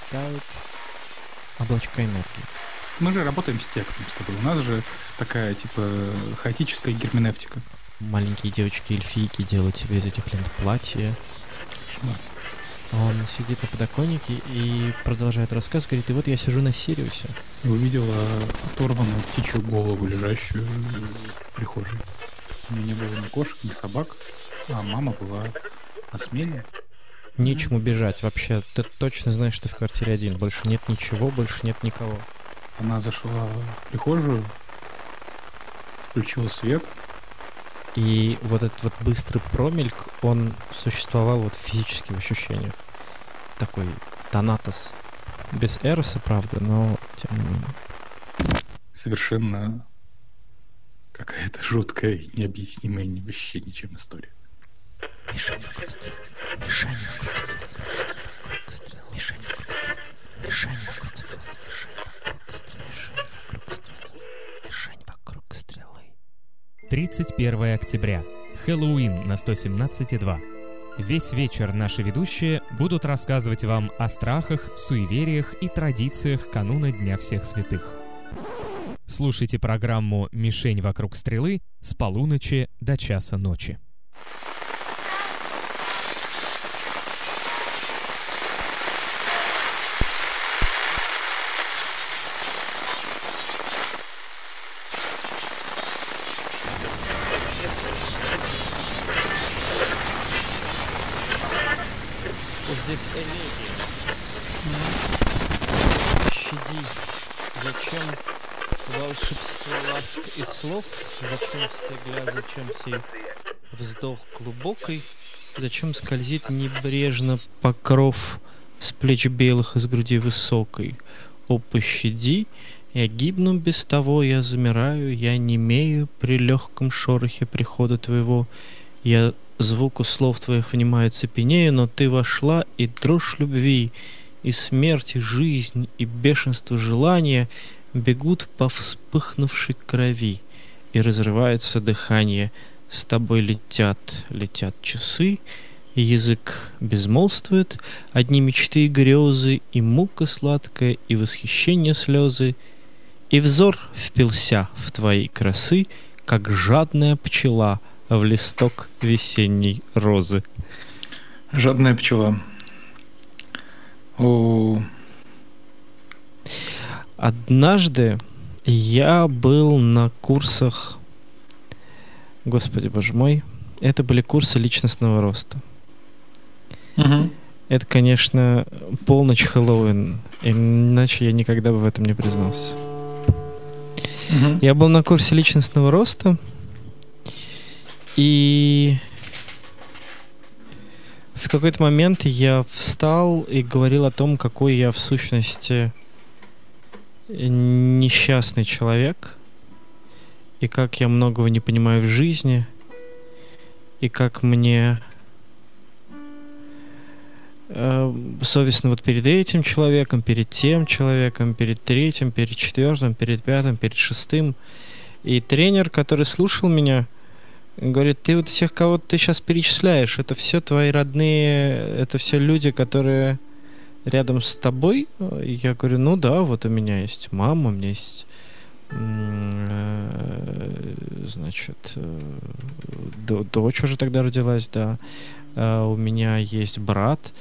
летают облачка энергии. Мы же работаем с текстом с тобой. У нас же такая, типа, хаотическая герменевтика. Маленькие девочки-эльфийки делают себе из этих лент платья. Кошмар. Он сидит на подоконнике и продолжает рассказ, говорит, и вот я сижу на Сириусе. И увидела оторванную птичью голову, лежащую в прихожей. У нее не было ни кошек, ни собак, а мама была на смене. Нечему бежать. Вообще, ты точно знаешь, что в квартире один. Больше нет ничего, больше нет никого. Она зашла в прихожую, включила свет. И вот этот вот быстрый промельк, он существовал вот физически в ощущениях. Такой Танатос. Без Эроса, правда, но тем не менее. Совершенно какая-то жуткая и необъяснимая вообще ничем история. Мишень вокруг стрелы. Мишень вокруг стрелы. Мишень вокруг стрелы. Мишень вокруг стрелы. Мишень вокруг стрелы. 31 октября. Хэллоуин на 117,2. Весь вечер наши ведущие будут рассказывать вам о страхах, суевериях и традициях кануна Дня всех святых. Слушайте программу «Мишень вокруг стрелы» с полуночи до часа ночи. Здесь элегия. Щади. Зачем волшебство ласк и слов? Зачем стыгля, зачем сей вздох глубокий? Зачем скользит небрежно покров с плеч белых из груди высокой? О, пощади, я гибну без того, я замираю, я немею при легком шорохе прихода твоего. Я звуку слов твоих внимаю цепенею, но ты вошла, и дрожь любви, и смерть, и жизнь, и бешенство желания бегут по вспыхнувшей крови, и разрывается дыхание. С тобой летят часы, и язык безмолвствует, одни мечты и грезы, и мука сладкая, и восхищение слезы, и взор впился в твои красы, как жадная пчела в листок весенней розы. Жадная пчела. О. Однажды я был на курсах, Господи боже мой, это были курсы личностного роста. Угу. Это, конечно, полночь Хэллоуин, иначе я никогда бы в этом не признался. Угу. Я был на курсе личностного роста, и в какой-то момент я встал и говорил о том, какой я в сущности несчастный человек, и как я многого не понимаю в жизни, и как мне совестно вот перед этим человеком, перед тем человеком, перед третьим, перед четвертым, перед пятым, перед шестым. И тренер, который слушал меня, говорит, ты вот всех, кого ты сейчас перечисляешь, это все твои родные, это все люди, которые рядом с тобой. Я говорю, ну да, вот у меня есть мама, у меня есть, значит, дочь уже тогда родилась, да. У меня есть брат.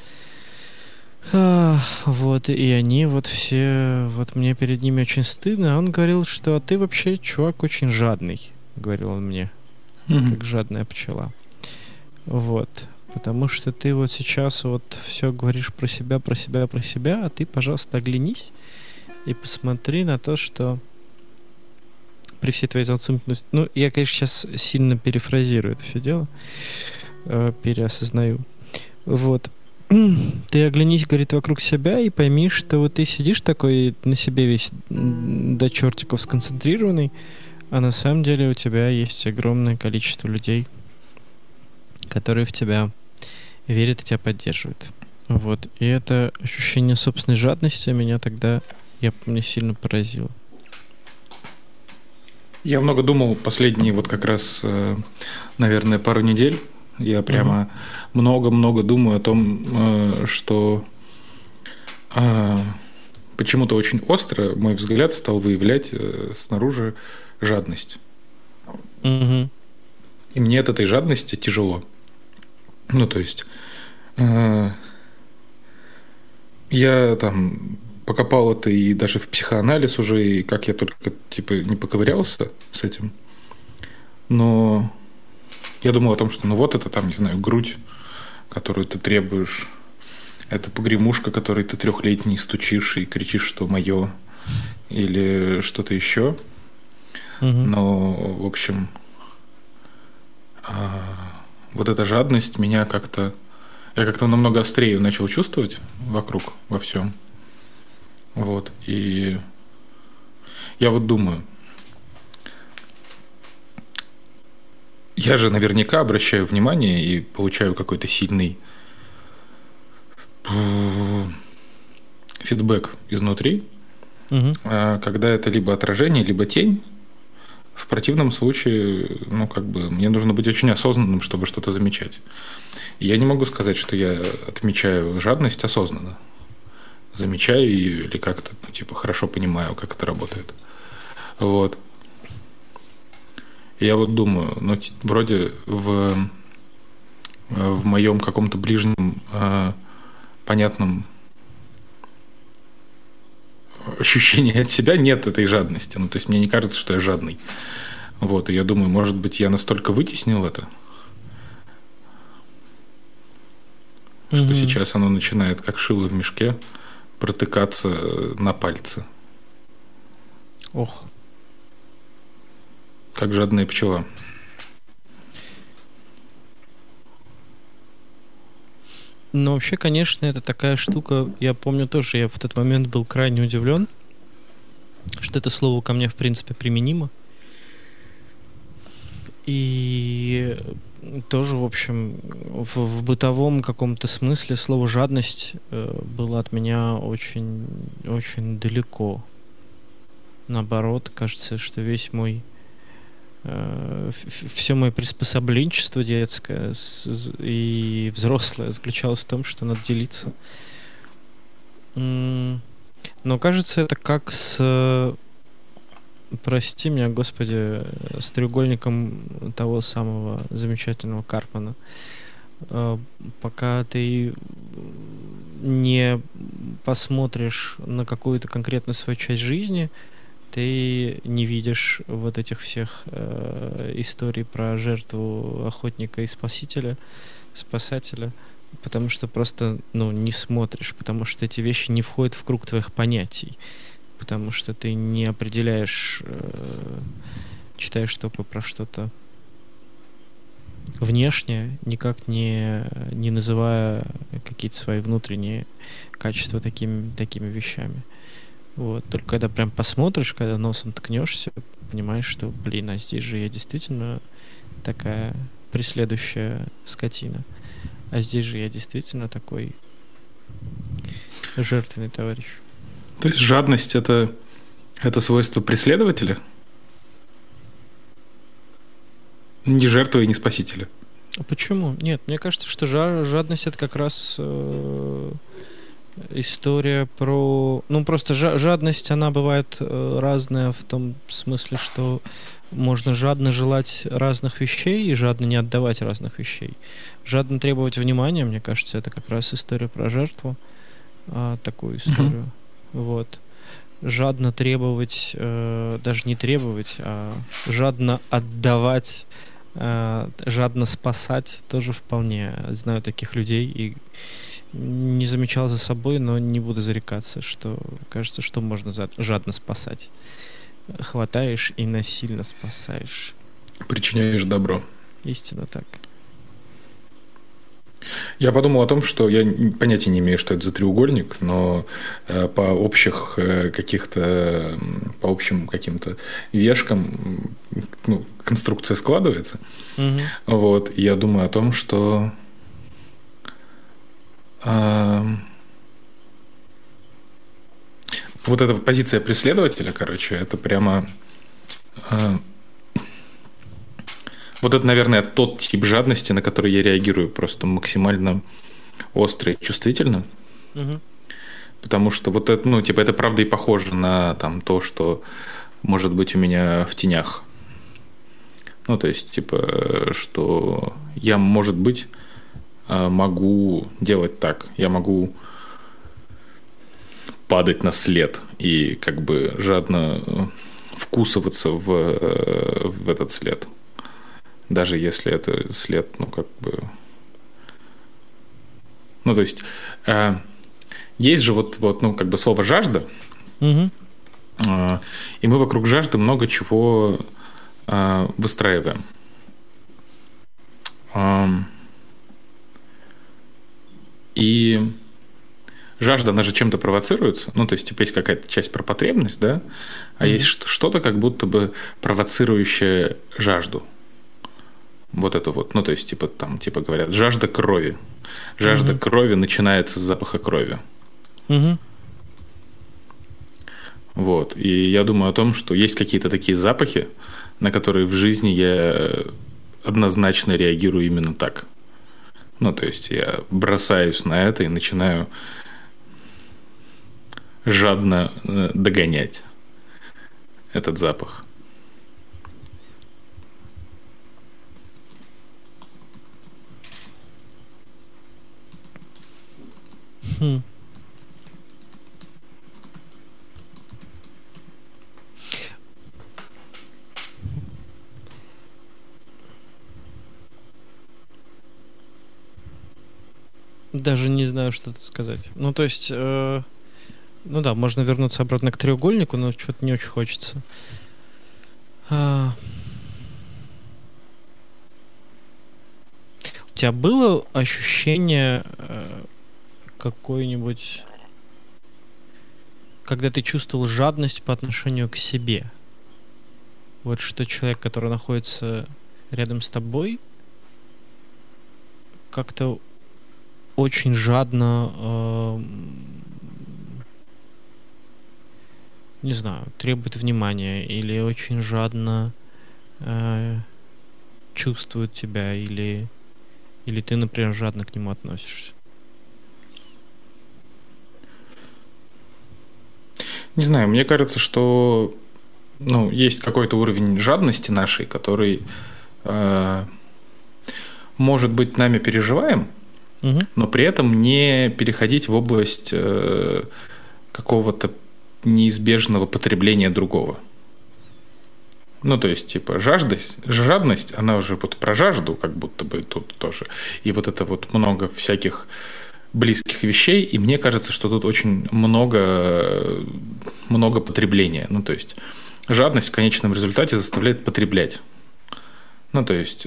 Вот, и они вот все, вот мне перед ними очень стыдно. Он говорил, что ты вообще чувак очень жадный, говорил он мне, как жадная пчела. Вот, потому что ты вот сейчас вот все говоришь про себя, а ты, пожалуйста, оглянись и посмотри на то, что при всей твоей зацикленности... Ну, я, конечно, сейчас сильно перефразирую это все дело, переосознаю. Вот. Ты оглянись, говорит, вокруг себя и пойми, что вот ты сидишь такой на себе весь до чертиков сконцентрированный, а на самом деле у тебя есть огромное количество людей, которые в тебя верят и тебя поддерживают. Вот. И это ощущение собственной жадности меня тогда, я помню, сильно поразило. Я много думал последние вот как раз, наверное, пару недель. Я прямо много-много думаю о том, что почему-то очень остро мой взгляд стал выявлять снаружи жадность. Угу. И мне от этой жадности тяжело. Ну, то есть, я там покопал это и даже в психоанализ уже, и как я только типа не поковырялся с этим. Но я думал о том, что ну вот это там, не знаю, грудь, которую ты требуешь, это погремушка, которой ты 3-летний стучишь и кричишь, что мое, или что-то еще. Но, в общем, вот эта жадность меня как-то... Я как-то намного острее начал чувствовать вокруг, во всем. Вот. И я вот думаю, я же наверняка обращаю внимание и получаю какой-то сильный фидбэк изнутри, когда это либо отражение, либо тень. В противном случае, ну, как бы, мне нужно быть очень осознанным, чтобы что-то замечать. И я не могу сказать, что я отмечаю жадность осознанно. Замечаю ее или как-то, ну, типа, хорошо понимаю, как это работает. Вот. И я вот думаю, ну, вроде в моем каком-то ближнем, понятном ощущении от себя нет этой жадности. Ну, то есть мне не кажется, что я жадный. Вот, и я думаю, может быть, я настолько вытеснил это, что сейчас оно начинает, как шило в мешке, протыкаться на пальцы. Ох. Как жадная пчела. Ну, вообще, конечно, это такая штука. Я помню тоже, я в тот момент был крайне удивлен, что это слово ко мне, в принципе, применимо. И тоже, в общем, в бытовом каком-то смысле слово «жадность» было от меня очень, очень далеко. Наоборот, кажется, что весь мой... все мое приспособленчество детское и взрослое заключалось в том, что надо делиться. Но кажется, это как с... Прости меня, Господи, с треугольником того самого замечательного Карпмана. Пока ты не посмотришь на какую-то конкретную свою часть жизни, ты не видишь вот этих всех историй про жертву охотника и спасателя, потому что просто, ну, не смотришь, потому что эти вещи не входят в круг твоих понятий, потому что ты не определяешь, читаешь только про что-то внешнее, никак не называя какие-то свои внутренние качества такими вещами. Вот. Только когда прям посмотришь, когда носом ткнешься, понимаешь, что, блин, а здесь же я действительно такая преследующая скотина. А здесь же я действительно такой жертвенный товарищ. То есть жадность — это свойство преследователя? Не жертвы и не спасителя? А почему? Нет, мне кажется, что жадность — это как раз... история про... Ну, просто жадность, она бывает разная в том смысле, что можно жадно желать разных вещей и жадно не отдавать разных вещей. Жадно требовать внимания, мне кажется, это как раз история про жертву. Такую историю. Вот. Жадно требовать, даже не требовать, а жадно отдавать, жадно спасать, тоже вполне знаю таких людей и не замечал за собой, но не буду зарекаться, что кажется, что можно жадно спасать. Хватаешь и насильно спасаешь. Причиняешь добро. Истинно так. Я подумал о том, что я понятия не имею, что это за треугольник, но по общим каким-то вешкам, ну, конструкция складывается. Вот, и я думаю о том, что вот эта позиция преследователя, короче, это прямо... Вот это, наверное, тот тип жадности, на который я реагирую просто максимально остро и чувствительно. Потому что вот это, ну, типа, это правда и похоже на там то, что может быть у меня в тенях. Ну, то есть, типа, что я, может быть, могу делать так. Я могу падать на след и как бы жадно вкусываться в этот след. Даже если это след, ну, как бы... Ну, то есть, есть же вот, ну, как бы слово «жажда», и мы вокруг жажды много чего выстраиваем. И жажда, она же чем-то провоцируется. Ну, то есть, типа, есть какая-то часть про потребность, да, а есть что-то как будто бы провоцирующее жажду. Вот это вот, ну, то есть, типа, там, типа, говорят, жажда крови. Жажда крови начинается с запаха крови. Вот. И я думаю о том, что есть какие-то такие запахи, на которые в жизни я однозначно реагирую именно так. Ну, то есть, я бросаюсь на это и начинаю жадно догонять этот запах. Даже не знаю, что тут сказать. Ну, то есть, ну да, можно вернуться обратно к треугольнику, но что-то не очень хочется. У тебя было ощущение какое-нибудь, когда ты чувствовал жадность по отношению к себе? Вот что человек, который находится рядом с тобой, как-то очень жадно, не знаю, требует внимания или очень жадно чувствует тебя, или ты, например, жадно к нему относишься? Не знаю, мне кажется, что ну, есть какой-то уровень жадности нашей, который может быть нами переживаем, но при этом не переходить в область какого-то неизбежного потребления другого. Ну, то есть, типа, жадность, она уже вот про жажду, как будто бы тут тоже. И вот это вот много всяких близких вещей, и мне кажется, что тут очень много потребления. Ну, то есть, жадность в конечном результате заставляет потреблять. Ну, то есть...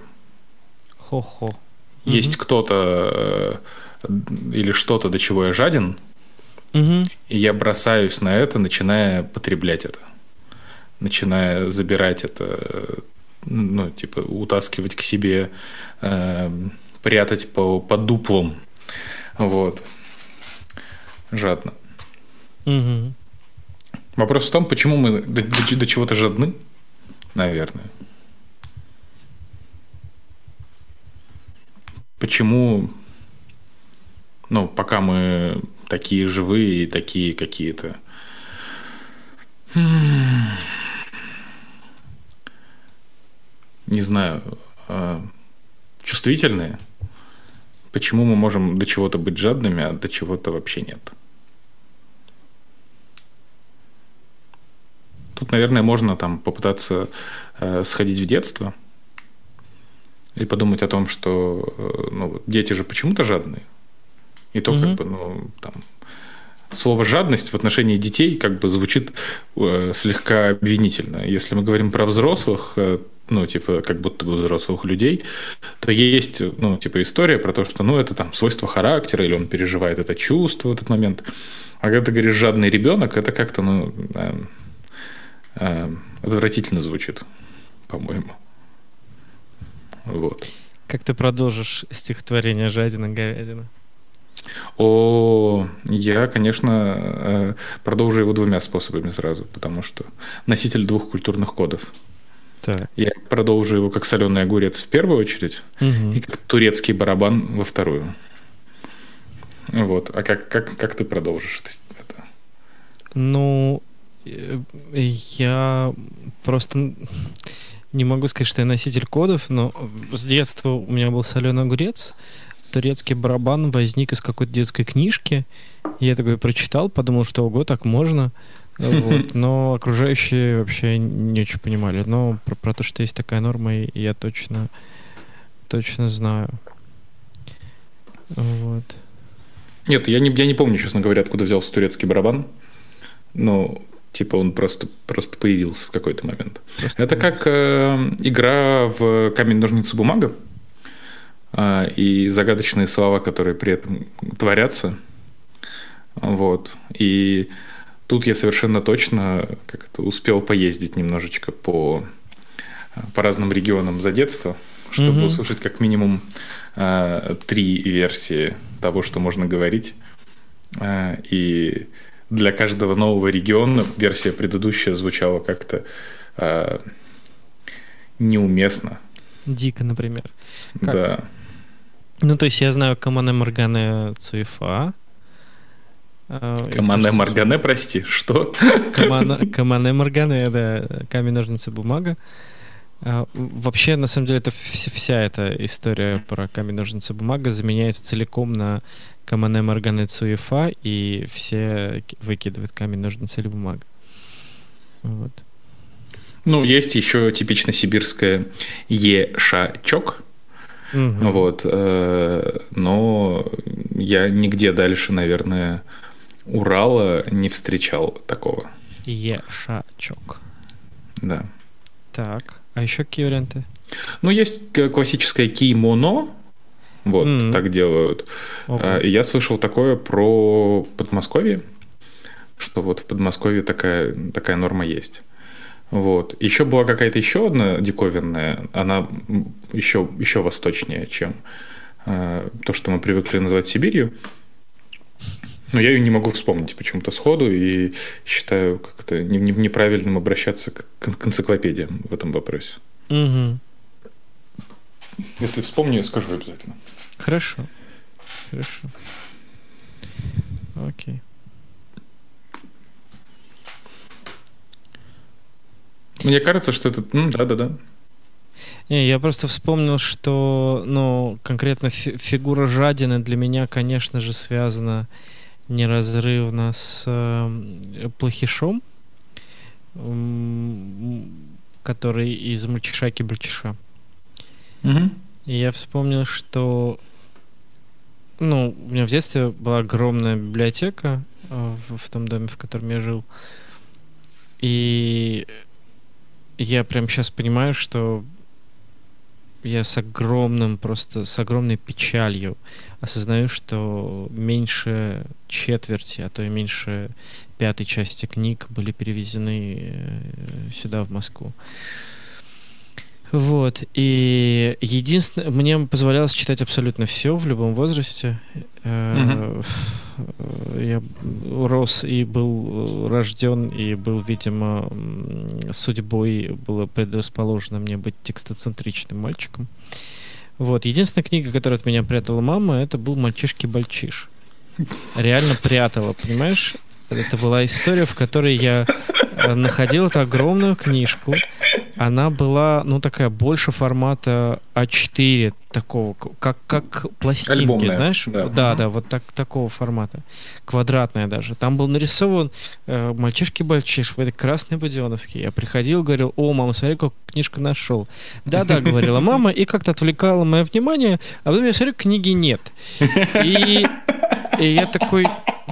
Есть кто-то или что-то, до чего я жаден, и я бросаюсь на это, начиная потреблять это. Начиная забирать это, ну, типа, утаскивать к себе, прятать по дуплам. Вот. Жадно. Вопрос в том, почему мы до чего-то жадны, наверное. Почему, ну, пока мы такие живые и такие какие-то не знаю, чувствительные, почему мы можем до чего-то быть жадными, а до чего-то вообще нет? Тут, наверное, можно там попытаться сходить в детство и подумать о том, что ну, дети же почему-то жадные. И то, как бы, ну, там, слово «жадность» в отношении детей как бы звучит слегка обвинительно. Если мы говорим про взрослых, ну, типа, как будто бы взрослых людей, то есть, ну, типа, история про то, что, ну, это там свойство характера, или он переживает это чувство в этот момент. А когда ты говоришь «жадный ребенок», это как-то, ну, отвратительно звучит, по-моему. Вот. Как ты продолжишь стихотворение «Жадина-говядина»? Я, конечно, продолжу его двумя способами сразу, потому что носитель двух культурных кодов. Так. Я продолжу его как соленый огурец в первую очередь, и как турецкий барабан во вторую. Вот. А как ты продолжишь это? Ну, я просто не могу сказать, что я носитель кодов, но с детства у меня был соленый огурец. Турецкий барабан возник из какой-то детской книжки. Я такой прочитал, подумал, что ого, так можно. Вот. Но окружающие вообще не очень понимали. Но про то, что есть такая норма, я точно знаю. Вот. Нет, я не помню, честно говоря, откуда взялся турецкий барабан. Но типа он просто появился в какой-то момент. Это как игра в камень-ножницы-бумага. И загадочные слова, которые при этом творятся. Вот. И тут я совершенно точно как-то успел поездить немножечко по разным регионам за детство, чтобы услышать как минимум 3 версии того, что можно говорить. И для каждого нового региона версия предыдущая звучала как-то неуместно. Дико, например. Как? Да. Ну, то есть я знаю Камане Маргане Цуефа. Камане Маргане, прости, что? Камане Маргане, да, камень, ножницы, бумага. Вообще, на самом деле, это вся эта история про камень, ножницы, бумага заменяется целиком на Камане Маргане Цуефа, и все выкидывают камень, ножницы или бумага. Вот. Ну, есть еще типично сибирское ешачок. Вот. Но я нигде дальше, наверное, Урала не встречал такого. Ешачок. Да. Так, а еще какие варианты? Ну, есть классическое кимоно. Вот, так делают. Okay. И я слышал такое про Подмосковье, что вот в Подмосковье такая норма есть. Вот. Еще была какая-то еще одна диковинная, она еще восточнее, чем то, что мы привыкли называть Сибирью. Но я ее не могу вспомнить почему-то сходу и считаю как-то неправильным обращаться к энциклопедиям в этом вопросе. Угу. Если вспомню, скажу обязательно. Хорошо. Окей. Мне кажется, что это... Да. Не, я просто вспомнил, что, конкретно фигура жадины для меня, конечно же, связана неразрывно с Плохишом, который из Мальчишаки-Бальчиша. Угу. И я вспомнил, что у меня в детстве была огромная библиотека в том доме, в котором я жил. И я прямо сейчас понимаю, что я с огромной печалью осознаю, что меньше четверти, а то и меньше 1/5 части книг были перевезены сюда, в Москву. Вот. И единственное, мне позволялось читать абсолютно все в любом возрасте. Я рос и был рожден, и был, видимо, судьбой было предрасположено мне быть текстоцентричным мальчиком. Вот. Единственная книга, которую от меня прятала мама, это был «Мальчишки-бальчиш». Реально прятала, понимаешь? Это была история, в которой я находил эту огромную книжку. Она была, такая, больше формата А4, такого, как пластинки, альбомная, знаешь? Да, вот такого формата. Квадратная даже. Там был нарисован «Мальчишки-бальчиш» в этой красной буденовке. Я приходил, говорил: «О, мама, смотри, какую книжку нашел». Да, говорила мама, и как-то отвлекала мое внимание, а потом я смотрю, книги нет. И я такой...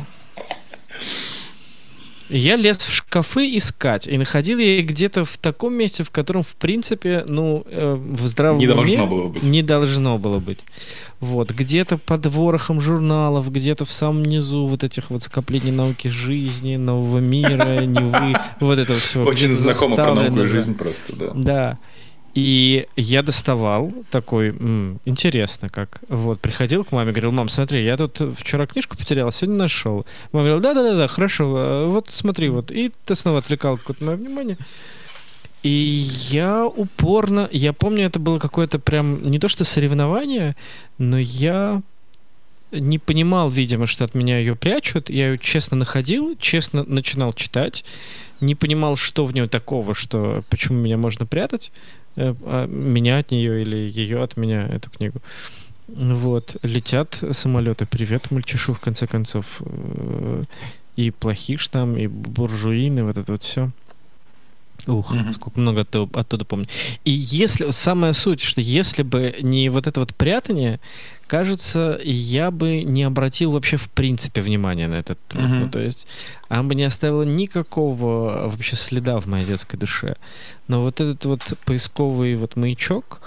Я лез в шкафы искать, и находил я их где-то в таком месте, в котором, в принципе, в здравом уме не должно было быть. Вот, где-то под ворохом журналов, где-то в самом низу вот этих вот скоплений науки жизни, нового мира, Невы, вот это все. Очень знакомо про науку и жизнь просто, да. Да. И я доставал такой, интересно как. Вот, приходил к маме, говорил: «Мам, смотри, я тут вчера книжку потерял, сегодня нашел». Мама говорила: да, хорошо, вот смотри, вот. И ты снова отвлекал какое-то мое внимание. И я помню, это было какое-то прям, не то что соревнование, но я не понимал, видимо, что от меня ее прячут. Я ее честно находил, честно начинал читать. Не понимал, что в ней такого, что почему меня можно прятать. Меня от нее или ее от меня, эту книгу. Вот. Летят самолеты. Привет, мальчишу, в конце концов. И плохиш там, и буржуины, вот это вот все. Ух, сколько много оттуда помню. И если... Самая суть, что если бы не вот это вот прятание, кажется, я бы не обратил вообще в принципе внимания на этот труд. Ну, то есть она бы не оставила никакого вообще следа в моей детской душе. Но вот этот вот поисковый вот маячок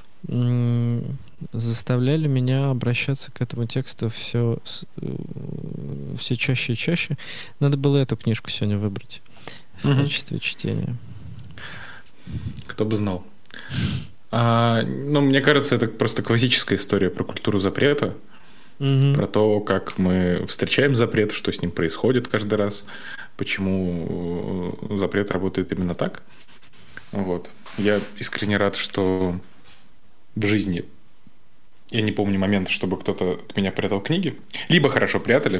заставляли меня обращаться к этому тексту все чаще и чаще. Надо было эту книжку сегодня выбрать в качестве чтения. Кто бы знал. Ну, мне кажется, это просто классическая история про культуру запрета, про то, как мы встречаем запрет, что с ним происходит каждый раз, почему запрет работает именно так. Вот. Я искренне рад, что в жизни я не помню момента, чтобы кто-то от меня прятал книги. Либо хорошо прятали,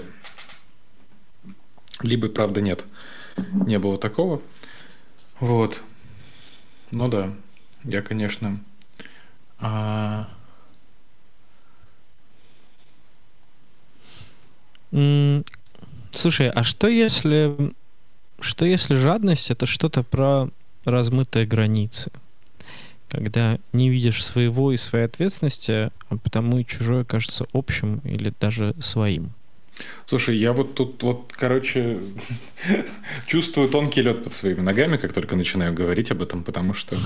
либо, правда, нет. Не было такого. Вот. Ну да, я, конечно... Слушай, а что если жадность — это что-то про размытые границы? Когда не видишь своего и своей ответственности, а потому и чужое кажется общим или даже своим. Слушай, я вот тут короче, чувствую тонкий лед под своими ногами, как только начинаю говорить об этом, потому что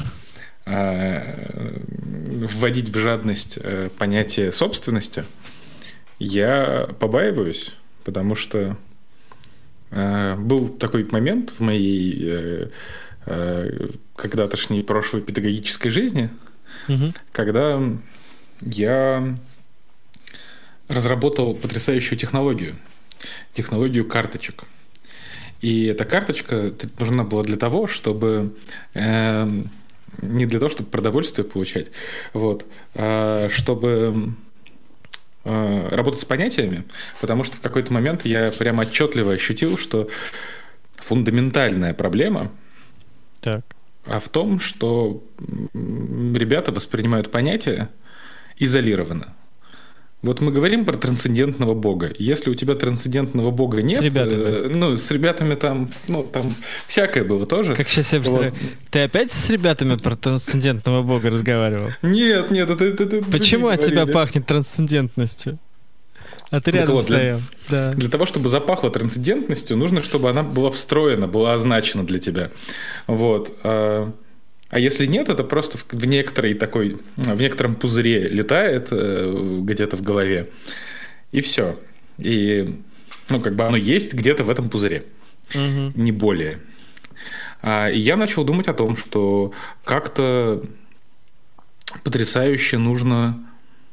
вводить в жадность понятие собственности я побаиваюсь, потому что был такой момент в моей когда-тошней прошлой педагогической жизни, когда я разработал потрясающую технологию карточек. И эта карточка нужна была для того, чтобы не для того, чтобы продовольствие получать, вот, а чтобы работать с понятиями, потому что в какой-то момент я прямо отчетливо ощутил, что фундаментальная проблема в том, что ребята воспринимают понятия изолированно. Вот мы говорим про трансцендентного бога. Если у тебя трансцендентного бога нет... С ребятами там всякое было тоже. Как сейчас я представляю. Вот. Ты опять с ребятами про трансцендентного бога разговаривал? Нет, это почему от тебя пахнет трансцендентностью? А ты рядом стоял. Для того, чтобы запахло трансцендентностью, нужно, чтобы она была встроена, была означена для тебя. Вот. А если нет, это просто в некотором пузыре летает где-то в голове. И все. И оно есть где-то в этом пузыре. Не более. И я начал думать о том, что как-то потрясающе нужно...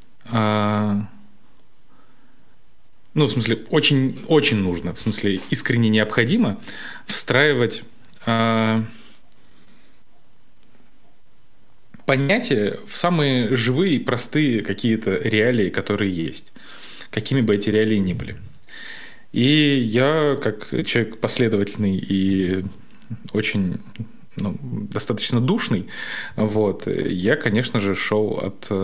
в смысле, очень, очень нужно, в смысле, искренне необходимо встраивать... понятия в самые живые и простые какие-то реалии, которые есть, какими бы эти реалии ни были. И я, как человек последовательный и очень достаточно душный, вот, я, конечно же, шел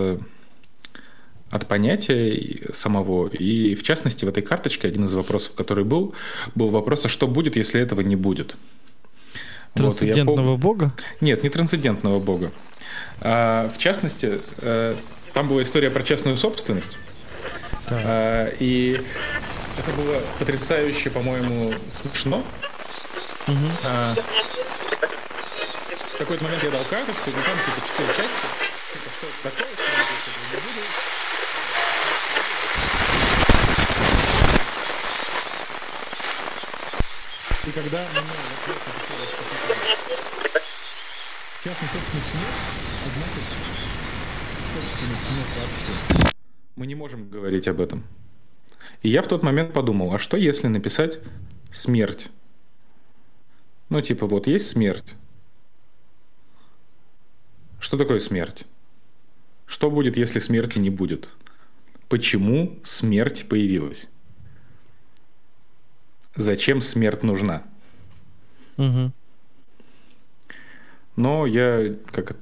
от понятия самого. И, в частности, в этой карточке один из вопросов, который был вопрос, а что будет, если этого не будет? Трансцендентного бога? Нет, не трансцендентного бога. В частности, там была история про частную собственность. И это было потрясающе, по-моему, смешно. В какой-то момент я дал карточку, и там 4 части. Что это такое, что я здесь не буду. И когда меня частной собственности нет, однако собственности нет вообще. Мы не можем говорить об этом. И я в тот момент подумал, а что если написать смерть? Есть смерть. Что такое смерть? Что будет, если смерти не будет? почему смерть появилась? Зачем смерть нужна? Угу. Но я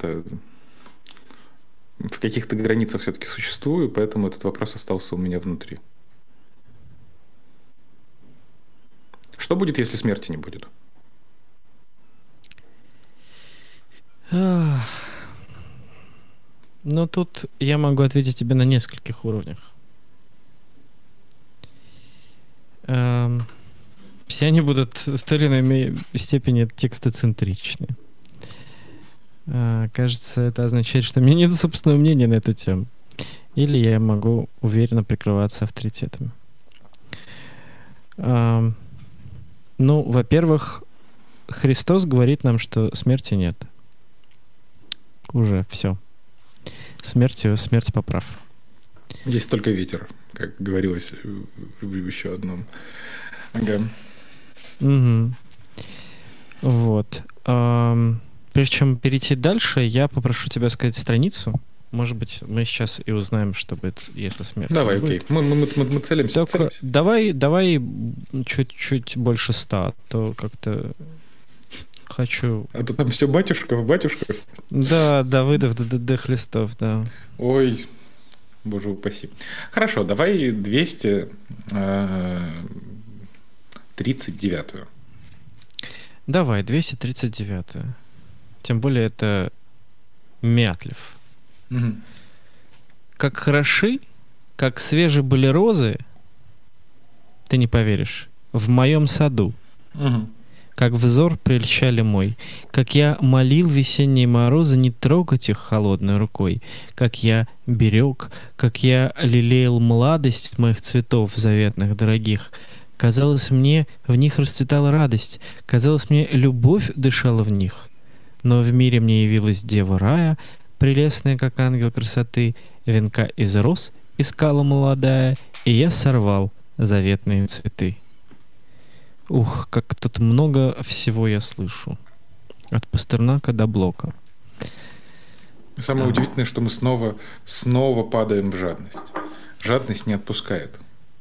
в каких-то границах все-таки существую, поэтому этот вопрос остался у меня внутри. Что будет, если смерти не будет? Ну, тут я могу ответить тебе на нескольких уровнях. Все они будут в той или иной степени текстоцентричны. Кажется, это означает, что у меня нет собственного мнения на эту тему. Или я могу уверенно прикрываться авторитетами. Ну, во-первых, Христос говорит нам, что смерти нет. Уже все. Смерть поправ. Есть только ветер, как говорилось в еще одном. Ага. Угу. Вот. Прежде чем перейти дальше, я попрошу тебя сказать страницу. Может быть, мы сейчас и узнаем, что будет, если смерть Давай, не будет. окей. Мы целимся. Только давай чуть-чуть больше 100, а то как-то хочу... А то там все батюшков. Да, Давыдов до Хлистов, да. Ой, боже упаси. Хорошо, давай 239-ю. Давай, 239-ю. Тем более это Мятлив. Угу. Как хороши, как свежи были розы, ты не поверишь, в моем саду. Угу. Как взор прельщали мой, как я молил весенние морозы не трогать их холодной рукой, как я берег, как я лелеял младость моих цветов заветных дорогих. Казалось мне, в них расцветала радость, казалось мне, любовь дышала в них. Но в мире мне явилась дева рая, прелестная, как ангел красоты, венка из роз искала молодая, и я сорвал заветные цветы. Ух, как тут много всего я слышу. От Пастернака до Блока. Самое удивительное, что мы снова падаем в жадность. Жадность не отпускает.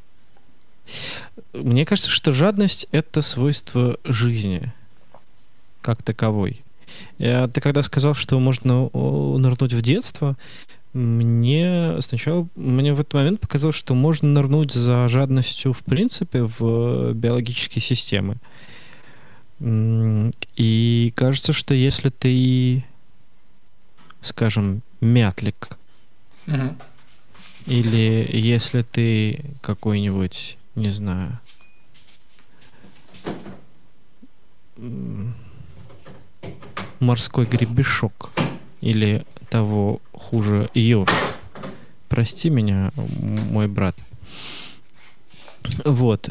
Мне кажется, что жадность — это свойство жизни как таковой. Ты когда сказал, что можно нырнуть в детство, мне в этот момент показалось, что можно нырнуть за жадностью в принципе в биологические системы. И кажется, что если ты, скажем, мятлик, угу. или если ты какой-нибудь, не знаю, морской гребешок, или того хуже ежик. Прости меня, мой брат. Вот.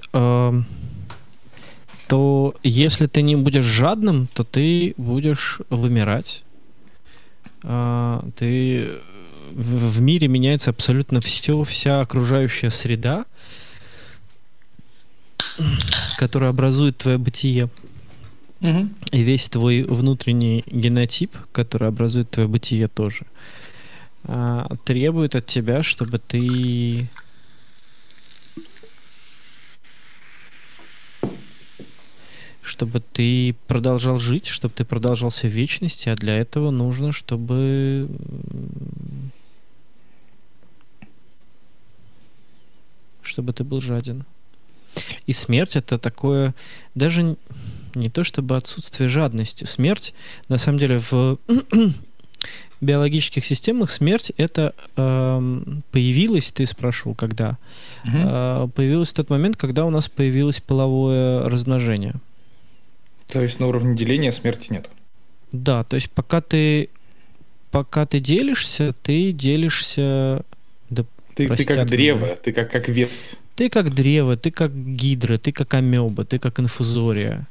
То если ты не будешь жадным, то ты будешь вымирать. В мире меняется абсолютно все, вся окружающая среда, которая образует твое бытие. Угу. И весь твой внутренний генотип, который образует твое бытие тоже, требует от тебя, чтобы ты продолжал жить, чтобы ты продолжался в вечности, а для этого нужно, чтобы ты был жаден. И смерть — это такое, даже не то чтобы отсутствие жадности. Смерть, на самом деле, в биологических системах смерть — это появилась, ты спрашивал, когда? Появилась в тот момент, когда у нас появилось половое размножение. То есть на уровне деления смерти нет? Да, то есть пока ты делишься, ты как древо, ты как ветвь. Ты как древо, ты как гидра, ты как амеба, ты как инфузория.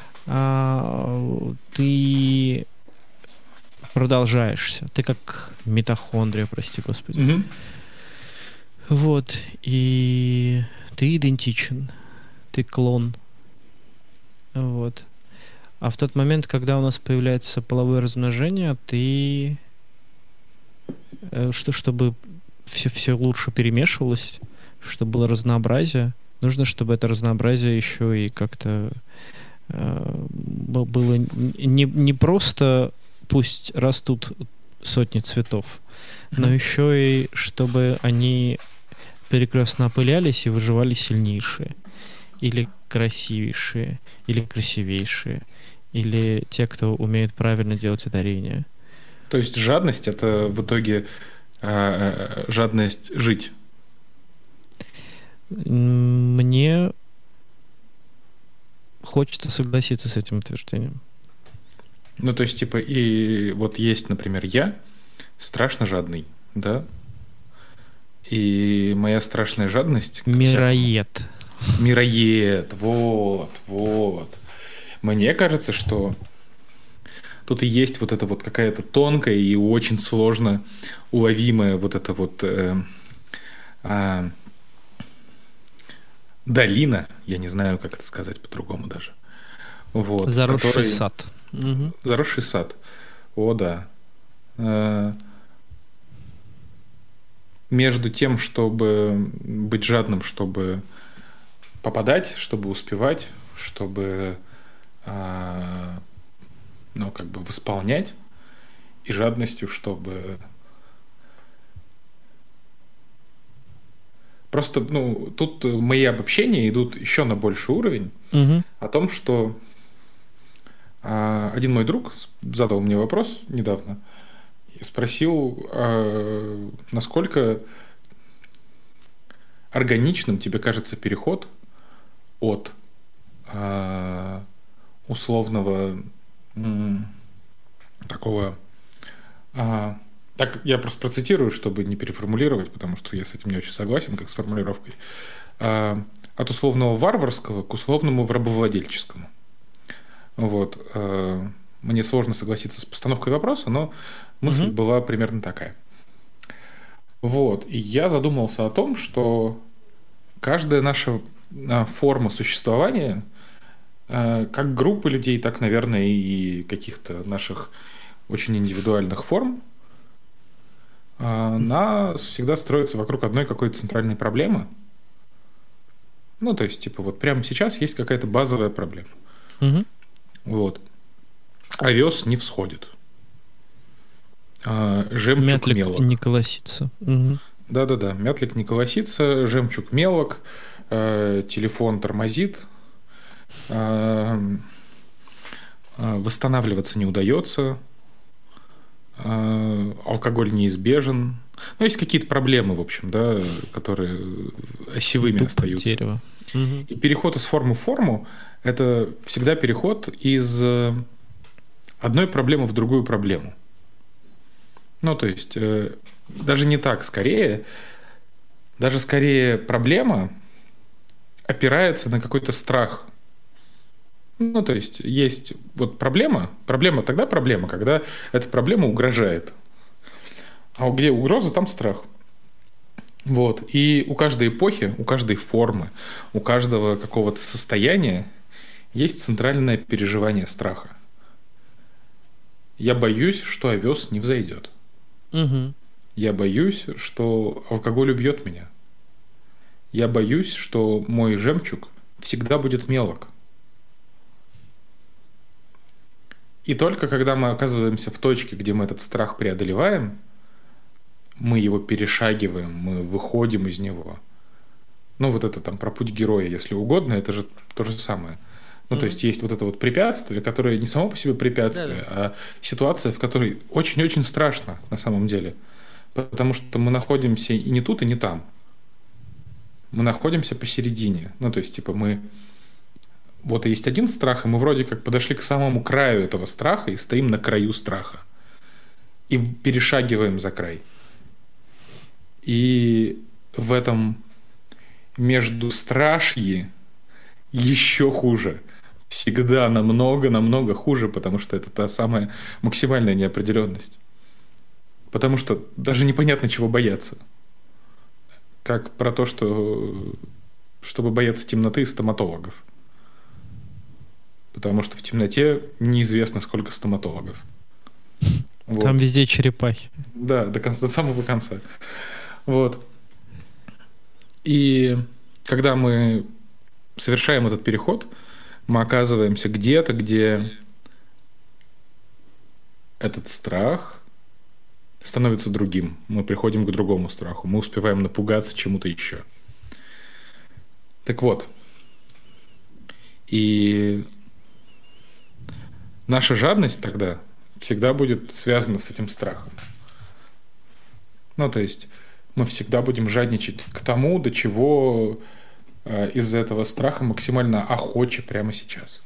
Ты продолжаешься. Ты как митохондрия, прости господи. Угу. Вот. И ты идентичен. Ты клон. Вот. А в тот момент, когда у нас появляется половое размножение, чтобы все лучше перемешивалось, чтобы было разнообразие. Нужно, чтобы это разнообразие еще и как-то было не просто пусть растут сотни цветов, но еще и чтобы они перекрестно опылялись и выживали сильнейшие, или красивейшие, или красивейшие, или те, кто умеет правильно делать ударения. То есть жадность — это в итоге жадность жить? Мне хочется согласиться с этим утверждением. Ну, то есть, типа, и вот есть, например, я страшно жадный, да? И моя страшная жадность... Мироед. Мироед, вот. Мне кажется, что тут и есть вот эта вот какая-то тонкая и очень сложно уловимая вот эта вот долина, я не знаю, как это сказать по-другому даже. Вот, заросший сад. Угу. Заросший сад. О, да. Между тем, чтобы быть жадным, чтобы попадать, чтобы успевать, чтобы как бы восполнять, и жадностью, чтобы просто, тут мои обобщения идут еще на больший уровень, о том, что один мой друг задал мне вопрос недавно и спросил, насколько органичным тебе кажется переход от условного такого... Так, я просто процитирую, чтобы не переформулировать, потому что я с этим не очень согласен, как с формулировкой. От условного варварского к условному рабовладельческому. Вот. Мне сложно согласиться с постановкой вопроса, но мысль была примерно такая. Вот. И я задумался о том, что каждая наша форма существования, как группы людей, так, наверное, и каких-то наших очень индивидуальных форм, она всегда строится вокруг одной какой-то центральной проблемы. Ну, то есть, типа, вот прямо сейчас есть какая-то базовая проблема. Вот. Овес не всходит. Жемчуг мятлик мелок. Не колосится. Да-да-да. Мятлик не колосится, жемчуг мелок, телефон тормозит, восстанавливаться не удается, алкоголь неизбежен. Ну, есть какие-то проблемы, в общем, да, которые осевыми остаются. Дерево. И переход из формы в форму – это всегда переход из одной проблемы в другую проблему. Ну, то есть, даже не так, скорее проблема опирается на какой-то страх. Ну, то есть вот проблема тогда проблема, когда эта проблема угрожает. А где угроза, там страх. Вот. И у каждой эпохи, у каждой формы, у каждого какого-то состояния есть центральное переживание страха. Я боюсь, что овес не взойдет. Я боюсь, что алкоголь убьет меня. Я боюсь, что мой жемчуг всегда будет мелок. И только когда мы оказываемся в точке, где мы этот страх преодолеваем, мы его перешагиваем, мы выходим из него. Ну, вот это там про путь героя, если угодно, это же то же самое. Ну, то есть есть вот это вот препятствие, которое не само по себе препятствие, а ситуация, в которой очень-очень страшно на самом деле. Потому что мы находимся и не тут, и не там. Мы находимся посередине. Ну, то есть, типа, мы... Вот есть один страх, и мы вроде как подошли к самому краю этого страха и стоим на краю страха. И перешагиваем за край. И в этом междустрашье еще хуже. Всегда намного хуже, потому что это та самая максимальная неопределенность. Потому что даже непонятно, чего бояться. Как про то, чтобы бояться темноты и стоматологов. Потому что в темноте неизвестно, сколько стоматологов. Вот. Там везде черепахи. Да, до самого конца. Вот. И когда мы совершаем этот переход, мы оказываемся где-то, где этот страх становится другим. Мы приходим к другому страху. Мы успеваем напугаться чему-то еще. Так вот. И наша жадность тогда всегда будет связана с этим страхом. Ну, то есть мы всегда будем жадничать к тому, до чего из-за этого страха максимально охочи прямо сейчас.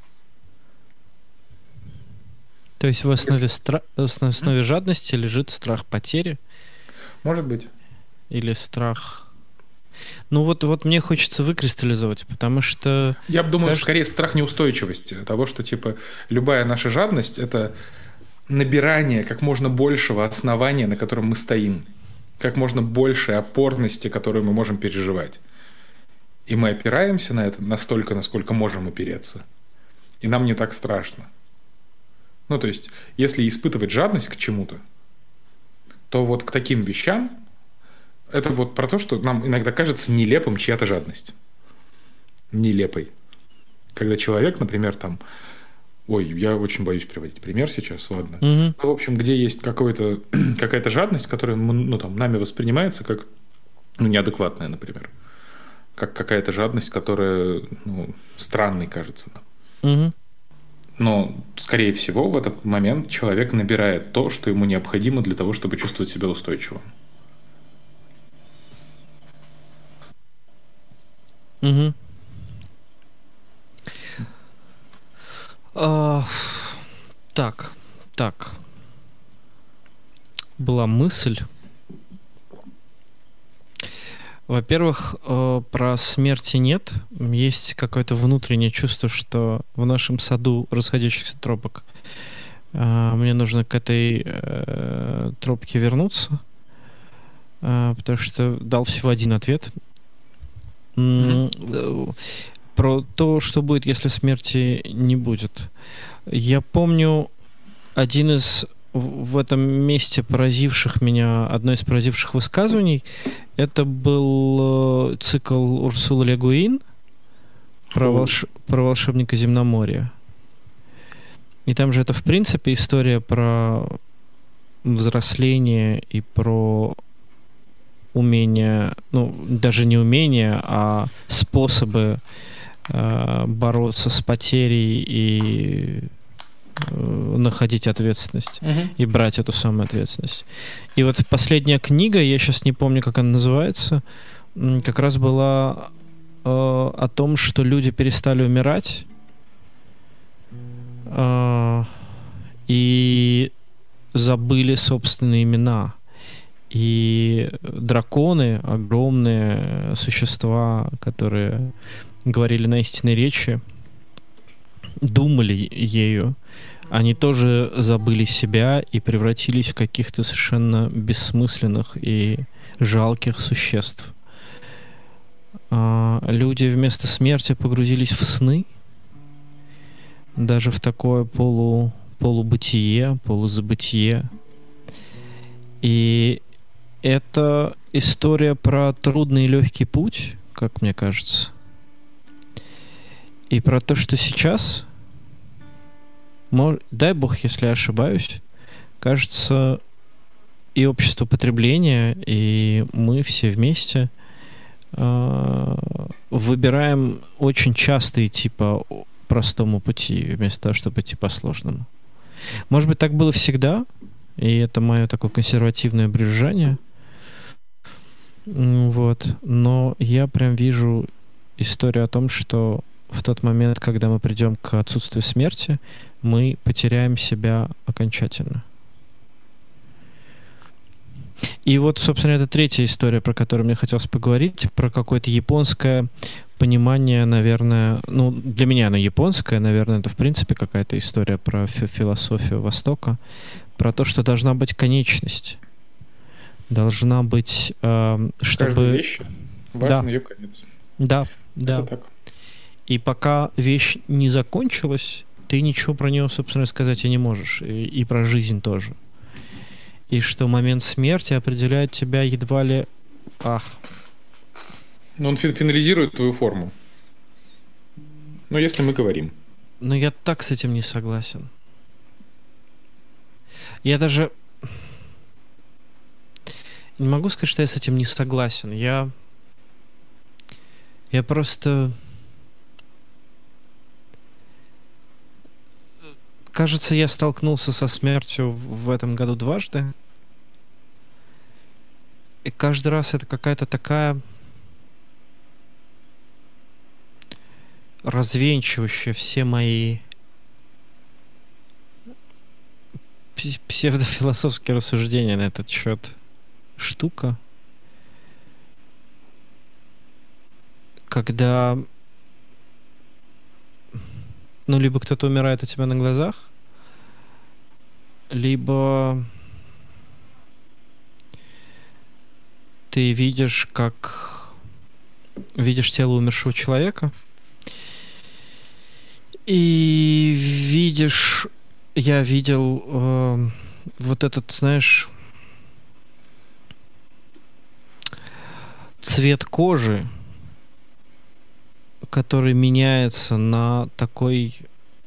То есть в основе жадности лежит страх потери? Может быть. Или страх... Ну вот мне хочется выкристаллизовать, потому что... Я бы думал, скорее страх неустойчивости. Того, что типа любая наша жадность – это набирание как можно большего основания, на котором мы стоим. Как можно большей опорности, которую мы можем переживать. И мы опираемся на это настолько, насколько можем опереться. И нам не так страшно. Ну, то есть, если испытывать жадность к чему-то, то вот к таким вещам это вот про то, что нам иногда кажется нелепым чья-то жадность. Нелепой. Когда человек, например, там... Ой, я очень боюсь приводить пример сейчас, ладно. Ну, в общем, где есть какая-то жадность, которая нами воспринимается как неадекватная, например. Как какая-то жадность, которая странной кажется нам. Но, скорее всего, в этот момент человек набирает то, что ему необходимо для того, чтобы чувствовать себя устойчивым. Так. Была мысль. Во-первых, про смерти нет. Есть какое-то внутреннее чувство, что в нашем саду расходящихся тропок мне нужно к этой тропке вернуться, потому что дал всего один ответ. Про то, что будет, если смерти не будет. Я помню один из в этом месте одно из поразивших высказываний, это был цикл Урсулы Ле Гуин про волшебника Земноморья. И там же это, в принципе, история про взросление и про умение, даже не умение, а способы бороться с потерей и находить ответственность и брать эту самую ответственность. И вот последняя книга, я сейчас не помню, как она называется, как раз была о том, что люди перестали умирать и забыли собственные имена. И драконы, огромные существа, которые говорили на истинной речи, думали ею, они тоже забыли себя и превратились в каких-то совершенно бессмысленных и жалких существ. Люди вместо смерти погрузились в сны, даже в такое полубытие, полузабытие. И это история про трудный и легкий путь, как мне кажется. И про то, что сейчас, дай бог, если я ошибаюсь, кажется, и общество потребления, и мы все вместе выбираем очень часто идти по простому пути, вместо того, чтобы идти по сложному. Может быть, так было всегда, и это мое такое консервативное брюзжание. Вот. Но я прям вижу историю о том, что в тот момент, когда мы придем к отсутствию смерти, мы потеряем себя окончательно. И вот, собственно, это третья история, про которую мне хотелось поговорить, про какое-то японское понимание, наверное, для меня оно японское, наверное, это в принципе какая-то история про философию Востока, про то, что должна быть конечность. Должна быть, чтобы... Каждая вещь важен ее конец. Да. Это так. И пока вещь не закончилась, ты ничего про нее, собственно, сказать и не можешь. И про жизнь тоже. И что момент смерти определяет тебя едва ли Ах. Но он финализирует твою форму. Ну, если мы говорим. Но я так с этим не согласен. Я даже не могу сказать, что я с этим не согласен. Я просто... Кажется, я столкнулся со смертью в этом году дважды. И каждый раз это какая-то такая развенчивающая все мои псевдофилософские рассуждения на этот счет штука. Когда либо кто-то умирает у тебя на глазах, либо ты видишь тело умершего человека, и я видел вот этот, знаешь, цвет кожи, который меняется на такой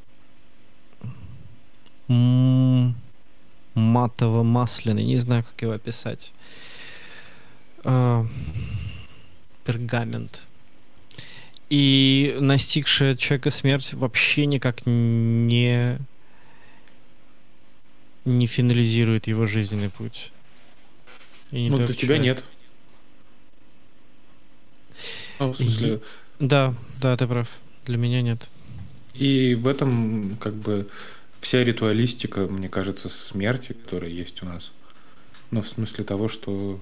матово-масляный, не знаю, как его описать, пергамент. И настигшая человека смерть вообще никак не финализирует его жизненный путь. Ну, для тебя нет. Ну, в смысле... Да, ты прав. Для меня нет. И в этом как бы вся ритуалистика, мне кажется, смерти, которая есть у нас. Ну, в смысле того, что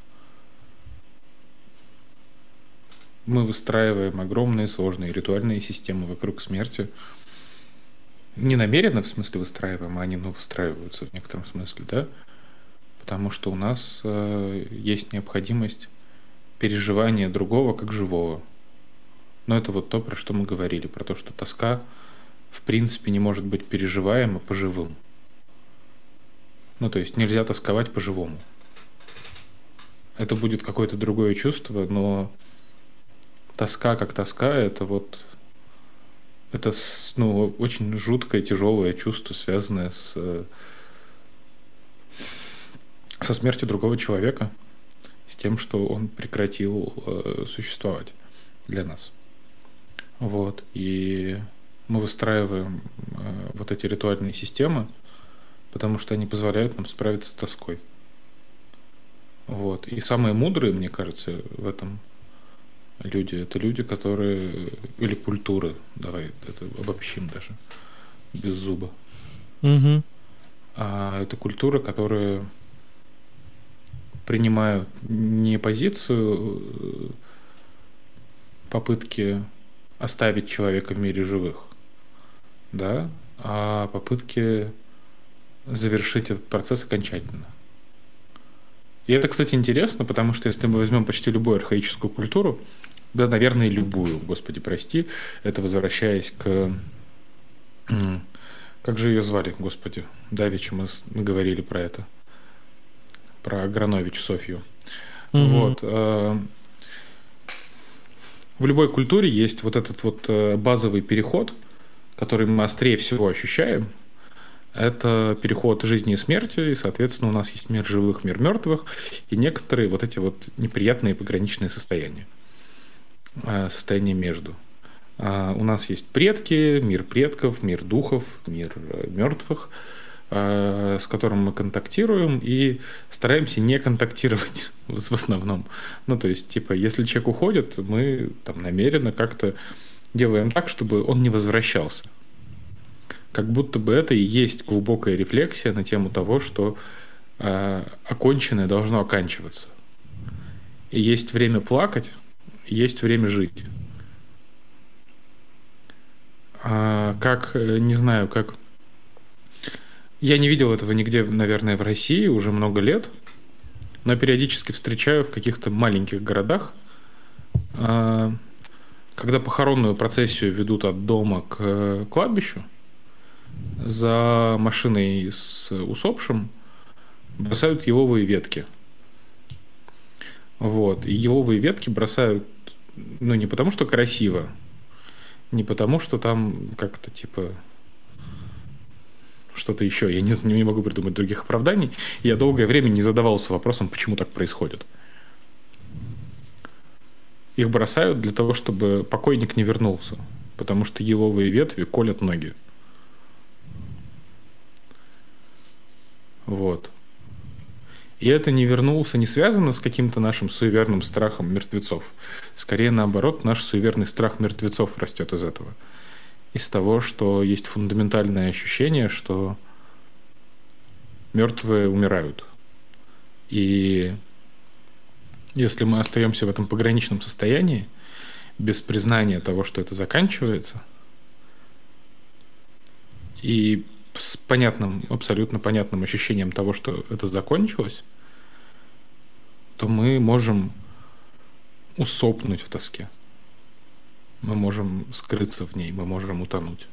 мы выстраиваем огромные сложные ритуальные системы вокруг смерти. Не намеренно, в смысле, выстраиваем, а они, выстраиваются в некотором смысле, да? Потому что у нас есть необходимость переживания другого как живого. Но это вот то, про что мы говорили, про то, что тоска в принципе не может быть переживаема по-живому. Ну, то есть нельзя тосковать по-живому. Это будет какое-то другое чувство, но тоска как тоска, это очень жуткое, тяжелое чувство, связанное со смертью другого человека, с тем, что он прекратил существовать для нас. Вот. И мы выстраиваем вот эти ритуальные системы, потому что они позволяют нам справиться с тоской. Вот. И самые мудрые, мне кажется, в этом люди, это люди, которые... Или культуры, давай это обобщим даже, без зуба. Угу. А это культуры, которые принимают не позицию попытки оставить человека в мире живых, да, а попытки завершить этот процесс окончательно. И это, кстати, интересно, потому что если мы возьмем почти любую архаическую культуру, да, наверное, любую, господи, прости, это возвращаясь к... Как же ее звали, господи? Давеча мы говорили про это. Про Агранович Софью. Вот. В любой культуре есть вот этот вот базовый переход, который мы острее всего ощущаем. Это переход жизни и смерти, и, соответственно, у нас есть мир живых, мир мертвых, и некоторые вот эти вот неприятные пограничные состояния. Состояние между. У нас есть предки, мир предков, мир духов, мир мертвых, с которым мы контактируем и стараемся не контактировать в основном. Ну, то есть, типа, если человек уходит, мы там намеренно как-то делаем так, чтобы он не возвращался. Как будто бы это и есть глубокая рефлексия на тему того, что оконченное должно оканчиваться. И есть время плакать, есть время жить. Не знаю, как... Я не видел этого нигде, наверное, в России уже много лет, но периодически встречаю в каких-то маленьких городах, когда похоронную процессию ведут от дома к кладбищу, за машиной с усопшим бросают еловые ветки. Вот. И еловые ветки бросают, ну, не потому, что красиво, не потому, что там как-то типа что-то еще. Я не могу придумать других оправданий. Я долгое время не задавался вопросом, почему так происходит. Их бросают для того, чтобы покойник не вернулся, потому что еловые ветви колят ноги. Вот. И это не вернулся, не связано с каким-то нашим суеверным страхом мертвецов. Скорее наоборот, наш суеверный страх мертвецов растет из этого. Из того, что есть фундаментальное ощущение, что мертвые умирают. И если мы остаемся в этом пограничном состоянии, без признания того, что это заканчивается, и с понятным, абсолютно понятным ощущением того, что это закончилось, то мы можем усопнуть в тоске. Мы можем скрыться в ней, мы можем утонуть.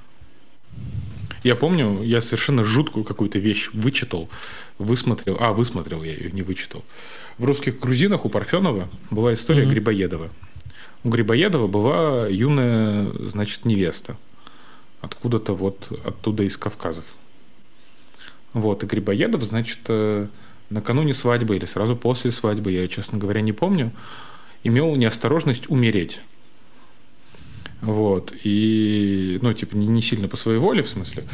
Я помню, я совершенно жуткую какую-то вещь высмотрел. Высмотрел я ее, не вычитал. В «Русских грузинах» у Парфенова была история Грибоедова. У Грибоедова была юная, значит, невеста. Откуда-то вот оттуда из Кавказов. Вот, и Грибоедов, значит, накануне свадьбы или сразу после свадьбы, я, честно говоря, не помню, имел неосторожность умереть. Вот, и, ну, типа, не сильно по своей воле, в смысле,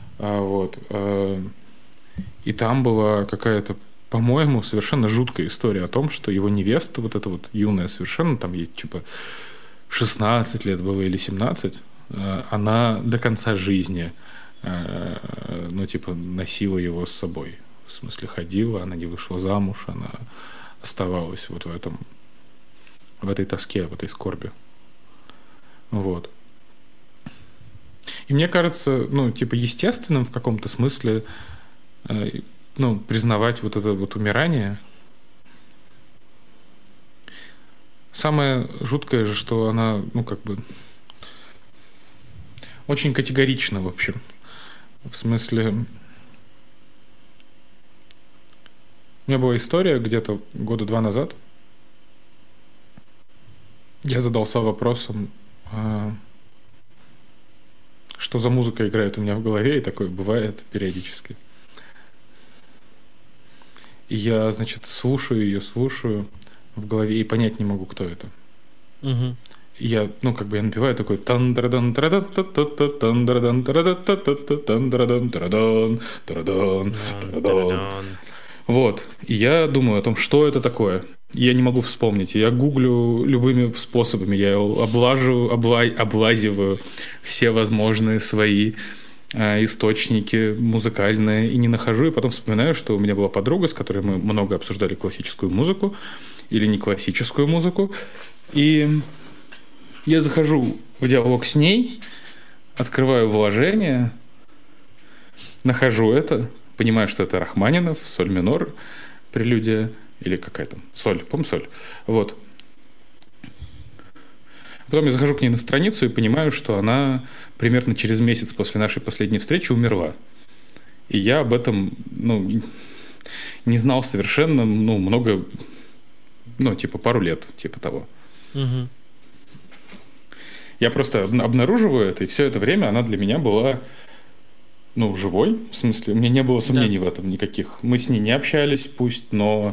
и там была какая-то, по-моему, совершенно жуткая история о том, что его невеста, вот эта вот юная совершенно, там ей, типа, 16 лет было или 17, она до конца жизни, ну, типа, носила его с собой. В смысле, ходила, она не вышла замуж, она оставалась вот в этой тоске, в этой скорби. Вот. И мне кажется, ну, типа, естественным в каком-то смысле, ну, признавать вот это вот умирание. Самое жуткое же, что она, ну, как бы, очень категорична, в общем. В смысле, у меня была история где-то года 2 назад. Я задался вопросом, что за музыка играет у меня в голове, и такое бывает периодически. И я, значит, слушаю ее в голове и понять не могу, кто это. Угу. Я, ну, как бы я напеваю такой вот. И я думаю о том, что это такое. Я не могу вспомнить. Я гуглю любыми способами. Я облазиваю все возможные свои источники музыкальные и не нахожу. И потом вспоминаю, что у меня была подруга, с которой мы много обсуждали классическую музыку или не классическую музыку. И я захожу в диалог с ней, открываю вложение, нахожу это, понимаю, что это Рахманинов, соль минор, прелюдия, или какая там, соль, по-моему, соль. Вот. Потом я захожу к ней на страницу и понимаю, что она примерно через месяц после нашей последней встречи умерла. И я об этом, ну, не знал совершенно, ну, много, ну, типа, пару лет, типа того. Угу. Я просто обнаруживаю это, и все это время она для меня была, ну, живой. В смысле, у меня не было сомнений в этом никаких. Мы с ней не общались, пусть, но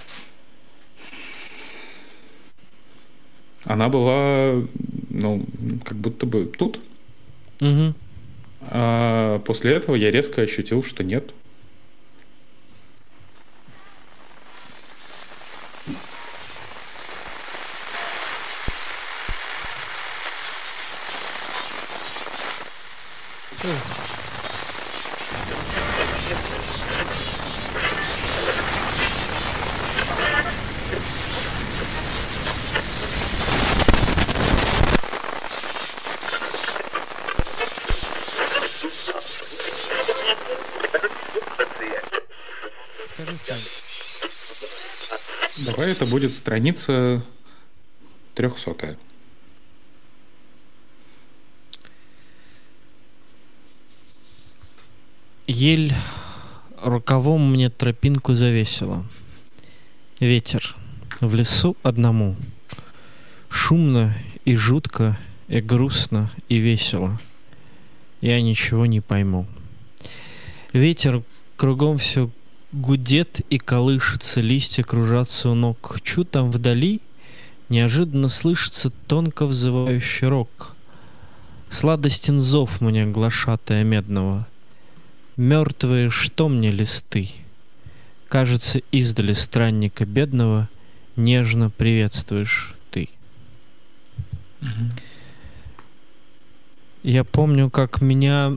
она была, ну, как будто бы тут. Угу. А после этого я резко ощутил, что нет. Скажи, Стань. Давай это будет страница 300. Ель рукавом мне тропинку завесила. Ветер, В лесу одному. Шумно и жутко, и грустно, и весело. Я ничего не пойму. Ветер кругом все гудет и колышется, листья кружатся у ног. Чу там вдали неожиданно слышится тонко взывающий рог. Сладостен зов мне глашатая медного. Мертвые, что мне листы? Кажется, издали странника бедного нежно приветствуешь ты. Я помню, как меня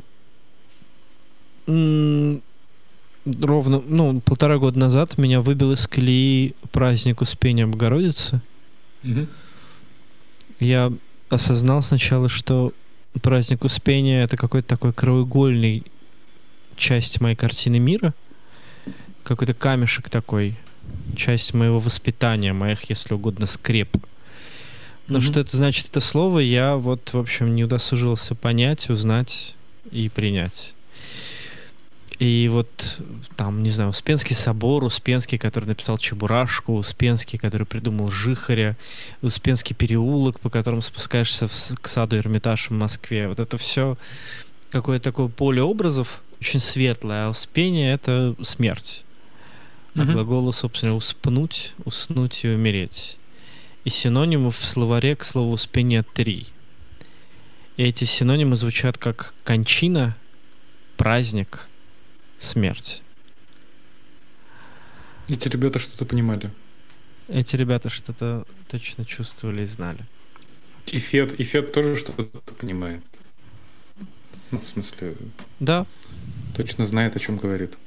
ровно, 1,5 года назад меня выбил из колеи праздник Успения Богородицы. Я осознал сначала, что праздник Успения — это какой-то такой краеугольный часть моей картины мира, какой-то камешек такой, часть моего воспитания, моих, если угодно, скреп. Но что это значит, это слово, я вот, в общем, не удосужился понять, узнать и принять. И вот там, не знаю, Успенский собор, Успенский, который написал Чебурашку, Успенский, который придумал Жихаря, Успенский переулок, по которому спускаешься к саду Эрмитаж в Москве. Вот это все какое-то такое поле образов, очень светлое, а Успение — это смерть. А глаголу, собственно, успнуть, уснуть и умереть. И синонимов в словаре к слову Успение 3. И эти синонимы звучат как кончина, праздник, смерть. Эти ребята что-то понимали. Эти ребята что-то точно чувствовали и знали. И Фет тоже что-то понимает. Ну, в смысле... Да. Точно знает, о чем говорит.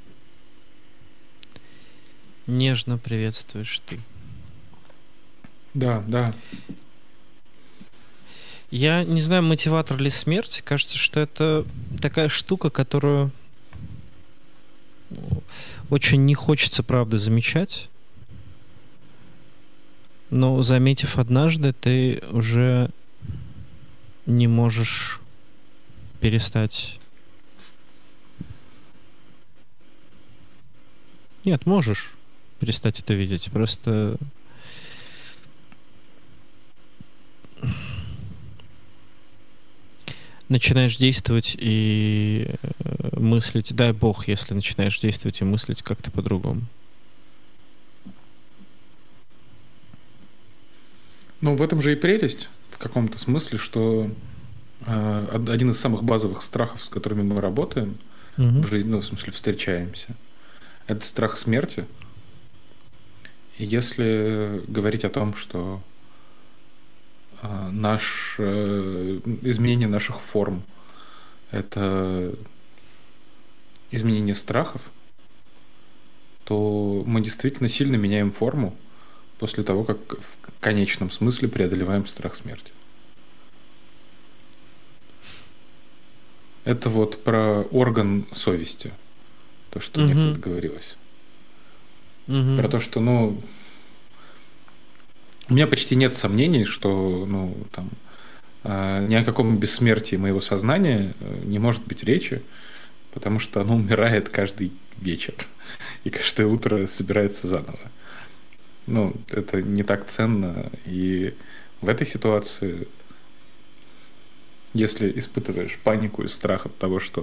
Нежно приветствуешь ты. Да, да. Я не знаю, мотиватор ли смерть. Кажется, что это такая штука, которую очень не хочется, правда, замечать. Но, заметив однажды, ты уже не можешь перестать... Нет, можешь перестать это видеть. Просто... начинаешь действовать и мыслить, дай бог, если начинаешь действовать и мыслить как-то по-другому. Ну, в этом же и прелесть, в каком-то смысле, что один из самых базовых страхов, с которыми мы работаем в жизни, ну, в смысле, встречаемся, это страх смерти. И если говорить о том, что изменение наших форм — это изменение страхов, то мы действительно сильно меняем форму после того, как в конечном смысле преодолеваем страх смерти. Это вот про орган совести, то, что некогда говорилось. Про то, что, ну... У меня почти нет сомнений, что, ну, там, ни о каком бессмертии моего сознания не может быть речи, потому что оно умирает каждый вечер и каждое утро собирается заново. Ну, это не так ценно. И в этой ситуации, если испытываешь панику и страх от того, что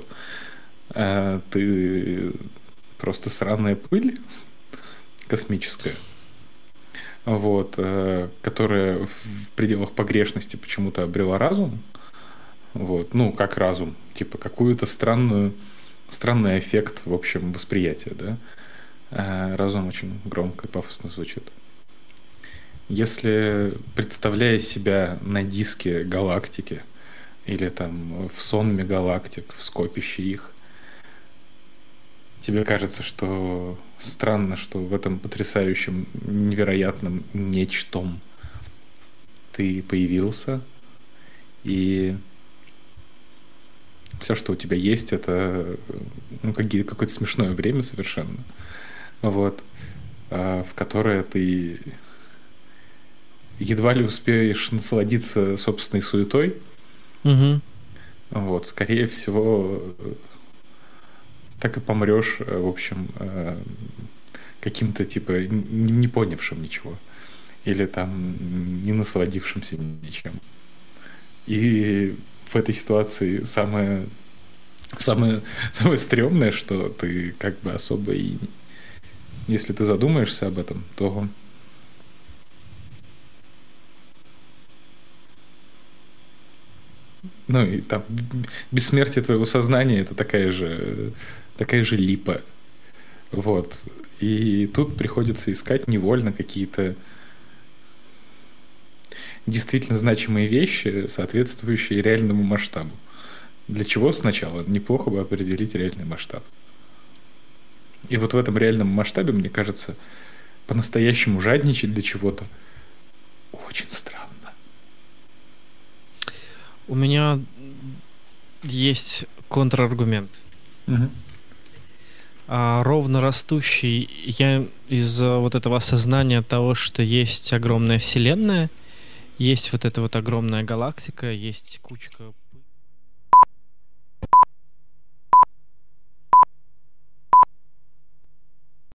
ты просто сраная пыль космическая, вот, которая в пределах погрешности почему-то обрела разум, вот, ну, как разум, типа какую-то странный эффект, в общем, восприятия, да. Разум очень громко и пафосно звучит. Если, представляя себя на диске галактики или там в сонме галактик, в скопище их, тебе кажется, что странно, что в этом потрясающем, невероятном нечтом ты появился, и все, что у тебя есть, это какое-то смешное время совершенно, вот, в которое ты едва ли успеешь насладиться собственной суетой. Вот, скорее всего, так и помрешь, в общем, каким-то, типа, не понявшим ничего. или там не насладившимся ничем. И в этой ситуации самое стрёмное, что ты как бы особо и... Если ты задумаешься об этом, то... Ну и там бессмертие твоего сознания — это такая же липа. Вот. И тут приходится искать невольно какие-то действительно значимые вещи, соответствующие реальному масштабу. Для чего сначала неплохо бы определить реальный масштаб. И вот в этом реальном масштабе, мне кажется, по-настоящему жадничать до чего-то очень странно. У меня есть контраргумент. Угу. Ровно растущий я из-за вот этого осознания того, что есть огромная вселенная, есть вот эта вот огромная галактика, есть кучка